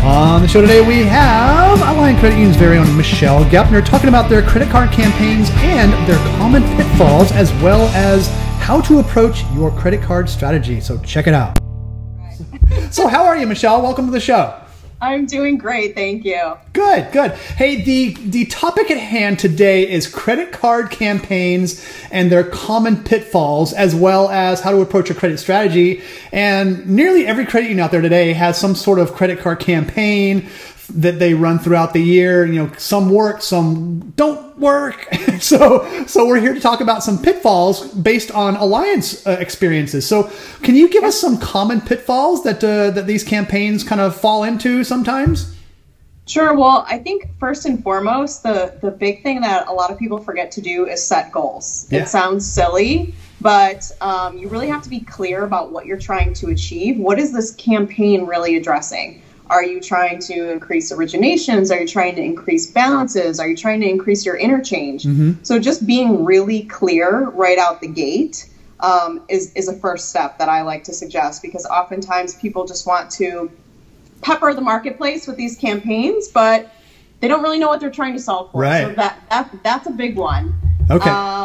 On the show today, we have Alliant Credit Union's very own Michelle Gepner talking about their credit card campaigns and their common pitfalls, as well as how to approach your credit card strategy. So check it out. So how are you, Michelle? Welcome to the show. I'm doing great, thank you. Good, good. Hey, the topic at hand today is credit card campaigns and their common pitfalls, as well as how to approach a credit strategy. And nearly every credit union out there today has some sort of credit card campaign that they run throughout the year. You know, some work, some don't work. So we're here to talk about some pitfalls based on Alliance experiences. So can you give us some common pitfalls that these campaigns kind of fall into sometimes? Sure. Well, I think first and foremost, the big thing that a lot of people forget to do is set goals. Yeah. It sounds silly, but you really have to be clear about what you're trying to achieve. What is this campaign really addressing? Are you trying to increase originations? Are you trying to increase balances? Are you trying to increase your interchange? Mm-hmm. So just being really clear right out the gate is a first step that I like to suggest, because oftentimes people just want to pepper the marketplace with these campaigns, but they don't really know what they're trying to solve for. Right. So that's a big one. Okay.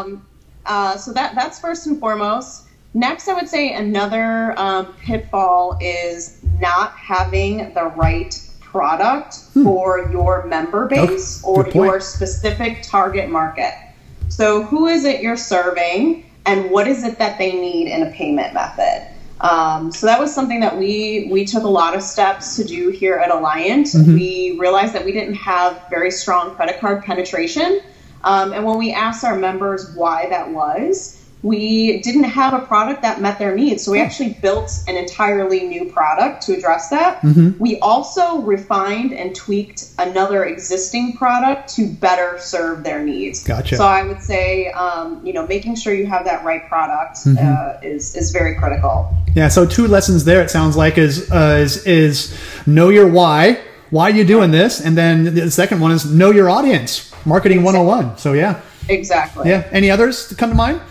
So that's first and foremost. Next, I would say another pitfall is not having the right product for your member base or your specific target market. So who is it you're serving, and what is it that they need in a payment method? So that was something that we took a lot of steps to do here at Alliant. Mm-hmm. We realized that we didn't have very strong credit card penetration. And when we asked our members why that was, we didn't have a product that met their needs. So we actually built an entirely new product to address that. Mm-hmm. We also refined and tweaked another existing product to better serve their needs. Gotcha. So I would say, making sure you have that right product is very critical. Yeah. So 2 lessons there, it sounds like, is know your why. Why are you doing this? And then the second one is know your audience. Marketing 101. So yeah. Exactly. Yeah. Any others that come to mind?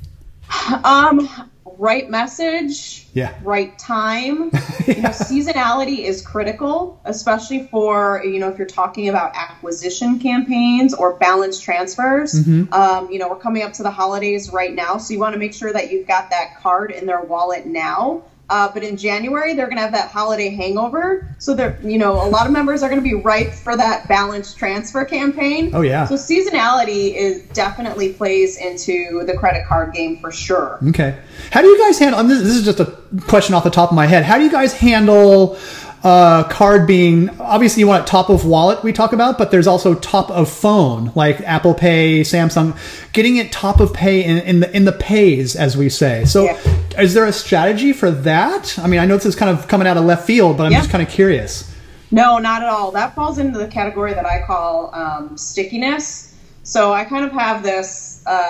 Right message, right time. Seasonality is critical, especially for, if you're talking about acquisition campaigns or balance transfers. Mm-hmm. We're coming up to the holidays right now, so you want to make sure that you've got that card in their wallet now. But in January, they're going to have that holiday hangover. So a lot of members are going to be ripe for that balance transfer campaign. Oh, yeah. So seasonality definitely plays into the credit card game for sure. Okay. How do you guys handle, this is just a question off the top of my head. How do you guys handle card being, obviously you want it top of wallet we talk about, but there's also top of phone, like Apple Pay, Samsung, getting it top of pay in the pays, as we say. So is there a strategy for that? I mean, I know this is kind of coming out of left field, but I'm just kind of curious. No, not at all. That falls into the category that I call stickiness. So I kind of have this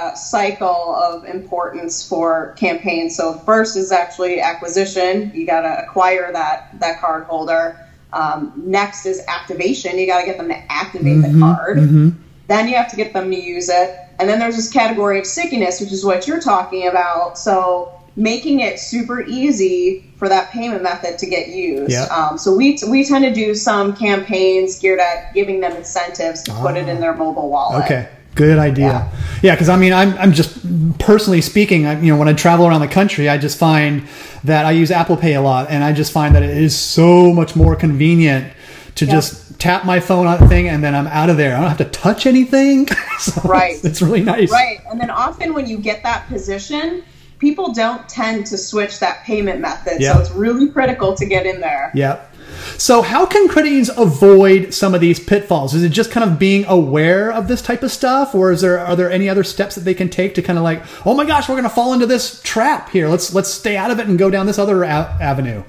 cycle of importance for campaigns. So first is actually acquisition. You got to acquire that card holder. Next is activation. You got to get them to activate the card. Mm-hmm. Then you have to get them to use it. And then there's this category of stickiness, which is what you're talking about. So making it super easy for that payment method to get used. Yep. So we tend to do some campaigns geared at giving them incentives to put it in their mobile wallet. Okay. Good idea. Yeah, because I mean, I'm just personally speaking, when I travel around the country, I just find that I use Apple Pay a lot, and I just find that it is so much more convenient to just tap my phone on the thing, and then I'm out of there. I don't have to touch anything. So right. It's really nice. Right. And then often when you get that position, people don't tend to switch that payment method. Yep. So it's really critical to get in there. Yep. So how can credit unions avoid some of these pitfalls? Is it just kind of being aware of this type of stuff, or are there any other steps that they can take to kind of like, oh my gosh, we're going to fall into this trap here. Let's stay out of it and go down this other avenue?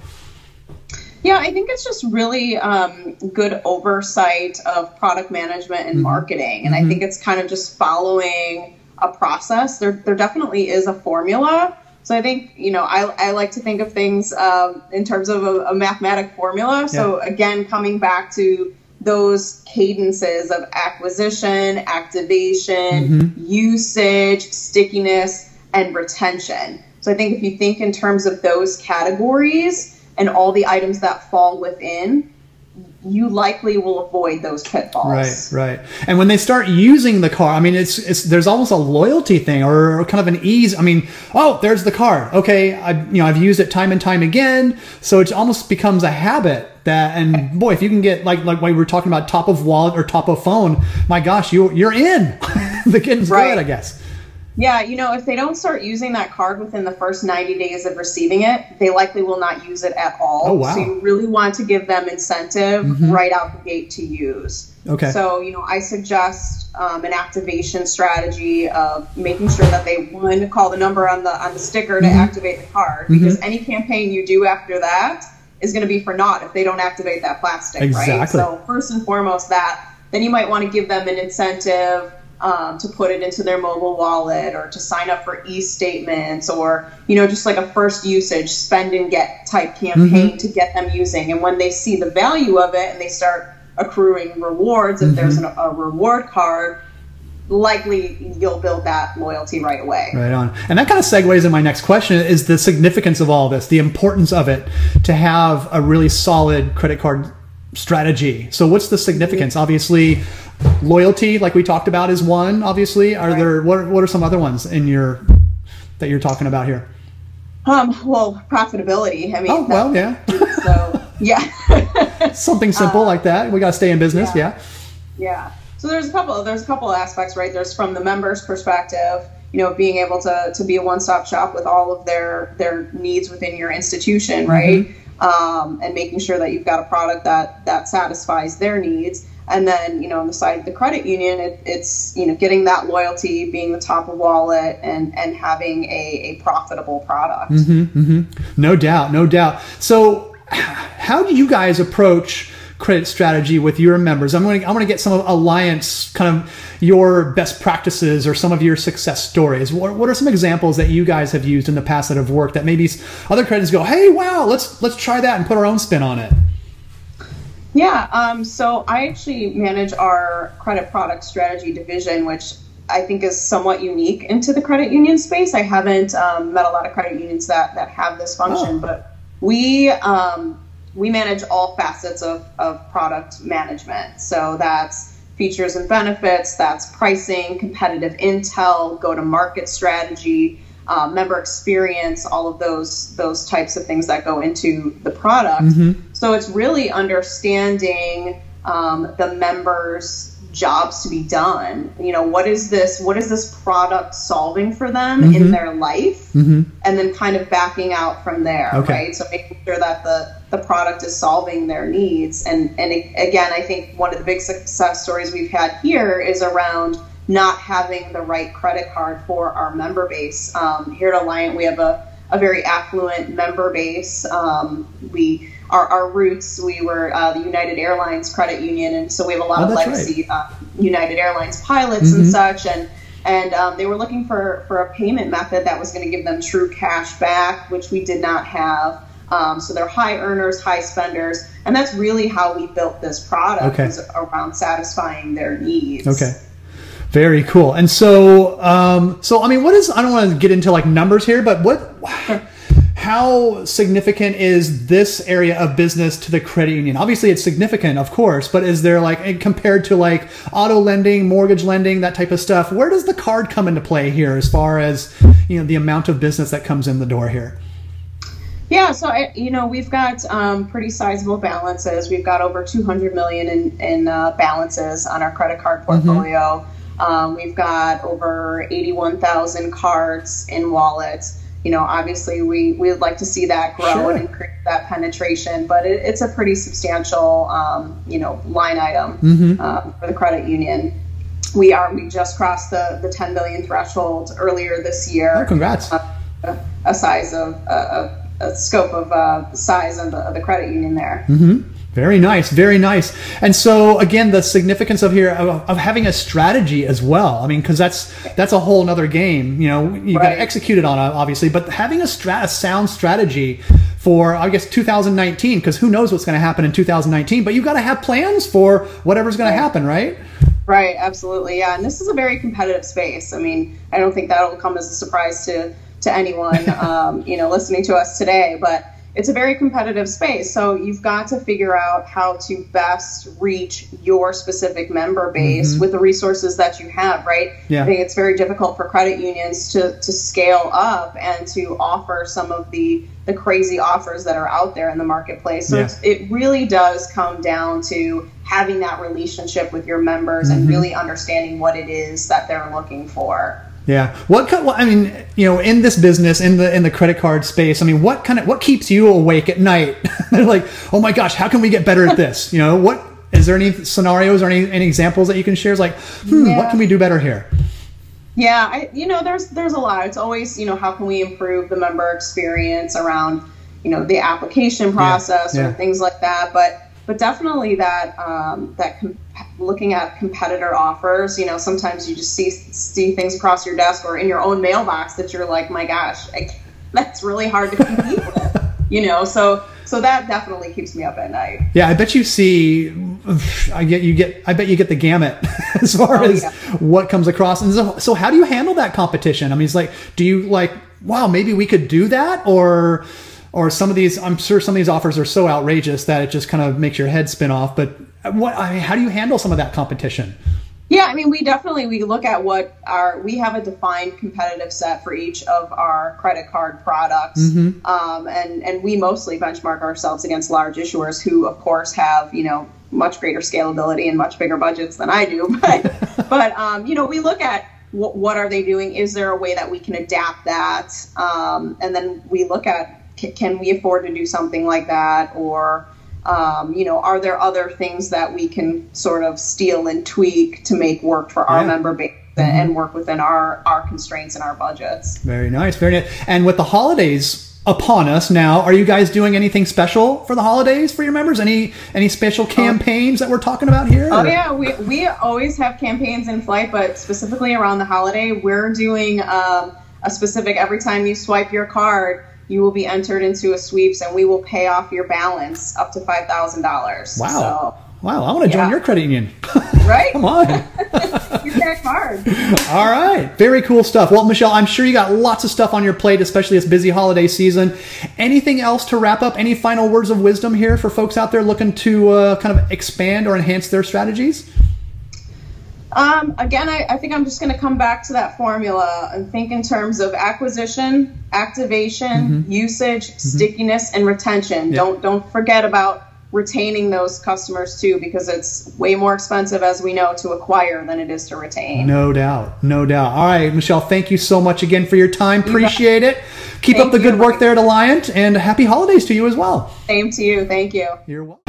Yeah, I think it's just really good oversight of product management and marketing. And I think it's kind of just following a process. There definitely is a formula. So I think, I like to think of things in terms of a mathematic formula. So again, coming back to those cadences of acquisition, activation, usage, stickiness, and retention. So I think if you think in terms of those categories and all the items that fall within, you likely will avoid those pitfalls. Right. And when they start using the card, I mean, it's there's almost a loyalty thing or kind of an ease. I mean, oh, there's the card. Okay, I've used it time and time again, so it almost becomes a habit. And boy, if you can get like when we were talking about top of wallet or top of phone, my gosh, you're in. The getting's good, I guess. Yeah, if they don't start using that card within the first 90 days of receiving it, they likely will not use it at all. Oh, wow. So you really want to give them incentive right out the gate to use. Okay. So, I suggest an activation strategy of making sure that they, one, call the number on the sticker to activate the card, because any campaign you do after that is going to be for naught if they don't activate that plastic, right? So first and foremost then you might want to give them an incentive to put it into their mobile wallet or to sign up for e-statements or, just like a first usage spend and get type campaign to get them using. And when they see the value of it and they start accruing rewards, if there's a reward card, likely you'll build that loyalty right away. Right on. And that kind of segues in my next question is the significance of all this, the importance of it to have a really solid credit card strategy. So what's the significance? Obviously, loyalty, like we talked about, is one. Obviously, what are some other ones that you're talking about here? Well, profitability. I mean, yeah. So yeah, something simple like that. We got to stay in business. Yeah. So there's a couple of aspects, right? There's from the member's perspective, being able to be a one-stop shop with all of their needs within your institution, right? And making sure that you've got a product that satisfies their needs. And then, on the side of the credit union, it's getting that loyalty, being the top of wallet, and having a profitable product. No doubt. So how do you guys approach credit strategy with your members? I'm going to get some of Alliance, kind of your best practices or some of your success stories. What are some examples that you guys have used in the past that have worked that maybe other credits go, hey, wow, let's try that and put our own spin on it? Yeah, so I actually manage our credit product strategy division, which I think is somewhat unique into the credit union space. I haven't met a lot of credit unions that have this function, but we manage all facets of product management. So that's features and benefits, that's pricing, competitive intel, go-to-market strategy, member experience, all of those types of things that go into the product. So it's really understanding the members' jobs to be done. What is this product solving for them in their life, and then kind of backing out from there, right? So making sure that the product is solving their needs. And again, I think one of the big success stories we've had here is around not having the right credit card for our member base. Here at Alliant, we have a very affluent member base. Our roots, we were the United Airlines credit union, and so we have a lot of legacy United Airlines pilots and such, and they were looking for a payment method that was going to give them true cash back, which we did not have. So they're high earners, high spenders, and that's really how we built this product, was around satisfying their needs. Okay. Very cool. And so, I mean, I don't want to get into like numbers here, but how significant is this area of business to the credit union? Obviously it's significant, of course, but is there like, compared to like auto lending, mortgage lending, that type of stuff, where does the card come into play here as far as, the amount of business that comes in the door here? Yeah, so we've got pretty sizable balances. We've got over 200 million in balances on our credit card portfolio. We've got over 81,000 cards in wallets. Obviously we would like to see that grow and increase that penetration, but it's a pretty substantial, line item for the credit union. We just crossed the 10 billion threshold earlier this year. Oh, congrats! A size of a scope of size of the credit union there. Very nice, very nice. And so again, the significance of having a strategy as well. I mean, because that's a whole nother game. You got to execute it on, obviously, but having a sound strategy for, I guess, 2019, because who knows what's going to happen in 2019, but you've got to have plans for whatever's going to happen, right? Right, absolutely, yeah. And this is a very competitive space. I mean, I don't think that'll come as a surprise to anyone, listening to us today, but it's a very competitive space. So you've got to figure out how to best reach your specific member base with the resources that you have, right? Yeah. I think it's very difficult for credit unions to scale up and to offer some of the crazy offers that are out there in the marketplace. So it really does come down to having that relationship with your members and really understanding what it is that they're looking for. Yeah. I mean, in this business, in the credit card space, I mean, what keeps you awake at night? They're like, oh my gosh, how can we get better at this? What is there any scenarios or any examples that you can share? It's like, what can we do better here? Yeah, there's a lot. It's always, how can we improve the member experience around, the application process or things like that. But definitely looking at competitor offers, sometimes you just see things across your desk or in your own mailbox that you're like, my gosh, that's really hard to compete with, so that definitely keeps me up at night. Yeah, I bet you see, I bet you get the gamut as far as what comes across. And so how do you handle that competition? I mean, it's like, do you wow, maybe we could do that? Or some of these, I'm sure some of these offers are so outrageous that it just kind of makes your head spin off. But how do you handle some of that competition? Yeah, I mean, we look at we have a defined competitive set for each of our credit card products. And we mostly benchmark ourselves against large issuers who, of course, have, much greater scalability and much bigger budgets than I do. But we look at what are they doing? Is there a way that we can adapt that? And then we look at, can we afford to do something like that? Or, are there other things that we can sort of steal and tweak to make work for our member base and work within our constraints and our budgets? Very nice. Very nice. And with the holidays upon us now, are you guys doing anything special for the holidays for your members? Any special campaigns that we're talking about here? Oh, yeah. We always have campaigns in flight, but specifically around the holiday, we're doing a specific, every time you swipe your card, you will be entered into a sweeps and we will pay off your balance up to $5,000. Wow. Wow. I want to join your credit union. Right? Come on. Use that card. All right. Very cool stuff. Well, Michelle, I'm sure you got lots of stuff on your plate, especially this busy holiday season. Anything else to wrap up? Any final words of wisdom here for folks out there looking to kind of expand or enhance their strategies? Again, I think I'm just going to come back to that formula and think in terms of acquisition, activation, usage, stickiness, and retention. Don't forget about retaining those customers too, because it's way more expensive, as we know, to acquire than it is to retain. No doubt. No doubt. All right, Michelle, thank you so much again for your time. Appreciate it. Keep up the good work there at Alliant, and happy holidays to you as well. Same to you. Thank you. You're welcome.